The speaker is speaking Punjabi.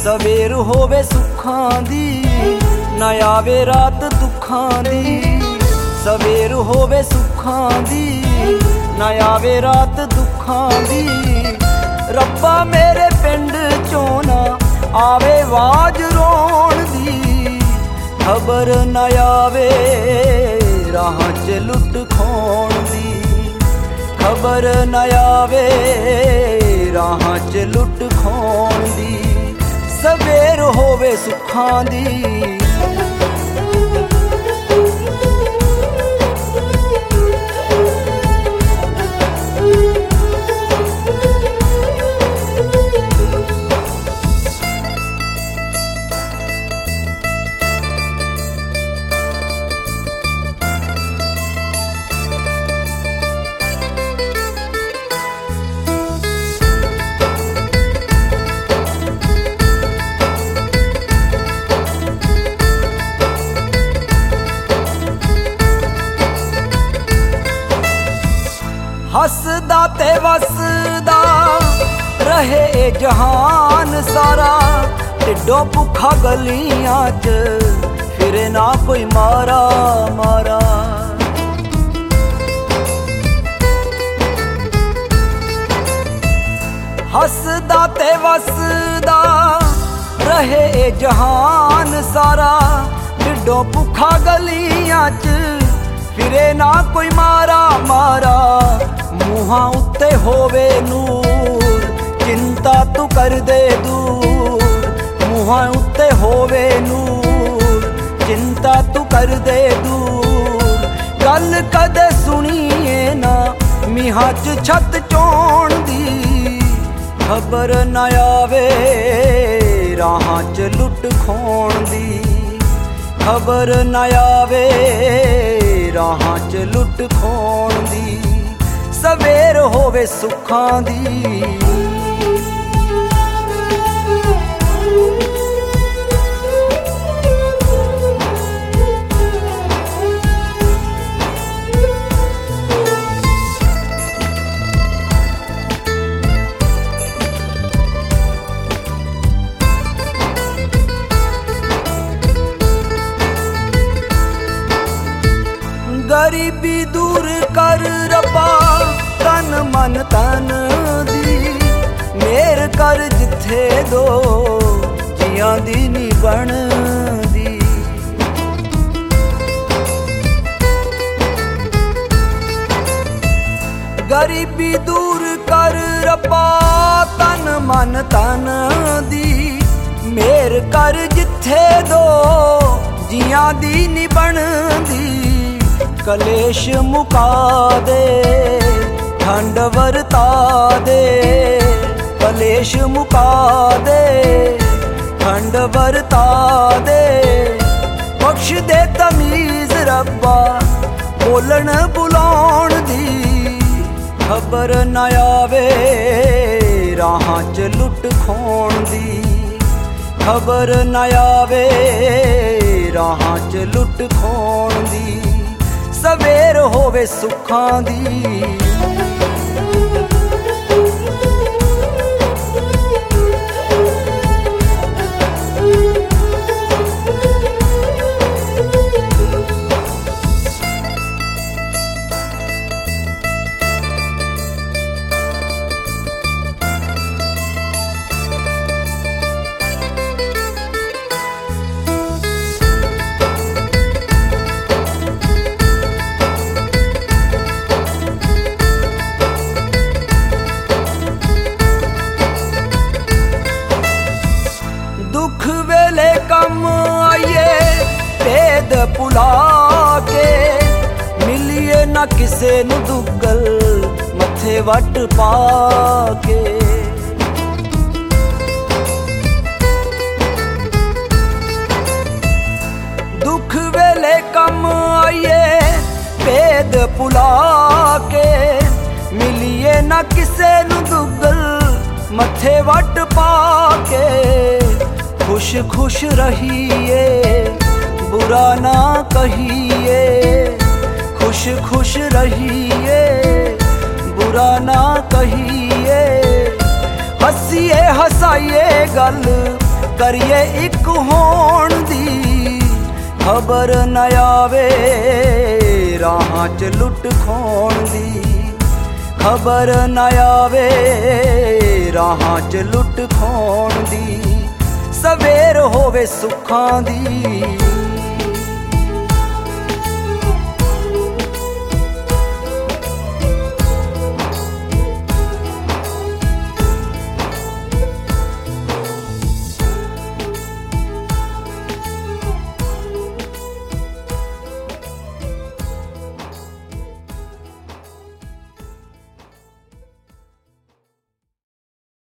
ਸਵੇਰ ਹੋਵੇ ਸੁੱਖਾਂ ਦੀ, ਨਾ ਆਵੇ ਰਾਤ ਦੁੱਖਾਂ ਦੀ। ਸਵੇਰ ਹੋਵੇ ਸੁੱਖਾਂ ਦੀ, ਨਾ ਆਵੇ ਰਾਤ ਦੁੱਖਾਂ ਦੀ। ਰੱਬਾ ਮੇਰੇ ਪਿੰਡ ਚੋਂ ਨਾ ਆਵੇ ਆਵਾਜ਼ ਰੋਣ ਦੀ। ਖਬਰ ਨਾ ਆਵੇ ਰਾਹਾਂ 'ਚ ਲੁੱਟ ਖੋਣ ਦੀ। ਖਬਰ ਨਾ ਆਵੇ ਰਾਹਾਂ 'ਚ ਲੁੱਟ ਖੋਣ ਦੀ। ਸਵੇਰ ਹੋਵੇ ਸੁੱਖਾਂ ਦੀ। ਹੱਸਦਾ ਤੇ ਵਸਦਾ ਰਹੇ ਇਹ ਜਹਾਨ ਸਾਰਾ। ਢਿੱਡੋਂ ਭੁੱਖਾ ਗਲੀਆਂ 'ਚ ਫਿਰੇ ਨਾ ਕੋਈ ਮਾਰਾ ਮਾਰਾ। ਹੱਸਦਾ ਤੇ ਵਸਦਾ ਰਹੇ ਇਹ ਜਹਾਨ ਸਾਰਾ। ਢਿੱਡੋਂ ਭੁੱਖਾ ਗਲੀਆਂ 'ਚ ਫਿਰੇ ਨਾ ਕੋਈ ਮਾਰਾ ਮਾਰਾ। ਮੂੰਹਾਂ ਉੱਤੇ ਹੋਵੇ ਨੂਰ, ਚਿੰਤਾ ਤੂੰ ਕਰ ਦੇ ਦੂਰ। ਮੂੰਹਾਂ ਉੱਤੇ ਹੋਵੇ ਨੂਰ, ਚਿੰਤਾ ਤੂੰ ਕਰ ਦੇ ਦੂਰ। ਗੱਲ ਕਦੇ ਸੁਣੀਏ ਨਾ ਮੀਹਾਂ 'ਚ ਛੱਤ ਚੋਣ ਦੀ। ਖਬਰ ਨਾ ਆਵੇ ਰਾਹਾਂ 'ਚ ਲੁੱਟ ਖੋਣ ਦੀ। ਖਬਰ ਨਾ ਆਵੇ ਰਾਹਾਂ 'ਚ ਲੁੱਟ ਖੋਣ ਦੀ। ਸਵੇਰ ਹੋਵੇ ਸੁੱਖਾਂ ਦੀ। ਗਰੀਬੀ ਦੂਰ ਕਰ ਰੱਬਾ ਤਨ ਮਨ ਤਨ ਦੀ। ਮੇਰ ਕਰ ਜਿੱਥੇ ਦੋ ਜੀਆਂ ਦੀ ਨੀ ਬਣਦੀ। ਗਰੀਬੀ ਦੂਰ ਕਰ ਰੱਬਾ ਤਨ ਮਨ ਤਨ ਦੀ। ਮੇਰ ਕਰ ਜਿੱਥੇ ਦੋ ਜੀਆਂ ਦੀ ਨੀ ਬਣਦੀ। ਕਲੇਸ਼ ਮੁਕਾ ਦੇ ਠੰਡ ਵਰਤਾ ਦੇ। ਕਲੇਸ਼ ਮੁਕਾ ਦੇ ਠੰਡ ਵਰਤਾ ਦੇ। ਬਖਸ਼ ਦੇ ਤਮੀਜ਼ ਰੱਬਾ ਬੋਲਣ ਬੁਲਾਉਣ ਦੀ। ਖਬਰ ਨਾ ਆਵੇ ਰਾਹਾਂ 'ਚ ਲੁੱਟ ਖੋਣ ਦੀ। ਖਬਰ ਨਾ ਆਵੇ ਰਾਹਾਂ 'ਚ ਲੁੱਟ ਖੋਣ ਦੀ। ਸਵੇਰ ਹੋਵੇ ਸੁੱਖਾਂ ਦੀ। ਦੁੱਖ ਵੇਲੇ ਕੰਮ ਆਈਏ ਭੇਦ ਭੁਲਾ ਕੇ। ਮਿਲੀਏ ਨਾ ਕਿਸੇ ਨੂੰ ਦੁੱਗਲ ਮੱਥੇ ਵੱਟ ਪਾ ਕੇ। ਦੁੱਖ ਵੇਲੇ ਕੰਮ ਆਈਏ ਭੇਦ ਭੁਲਾ ਕੇ। ਮਿਲੀਏ ਨਾ ਕਿਸੇ ਨੂੰ ਦੁੱਗਲ ਮੱਥੇ ਵੱਟ ਪਾ ਕੇ। खुश खुश रहिए बुरा ना कहिए। खुश खुश रहिए बुरा ना कहिए। हसीए हसाइए गल करिए एक होण दी खबर न आवे राहां च लुट खोण दी खबर न आवे राहां च लुट खोण दी सवेर होवे सुखां दी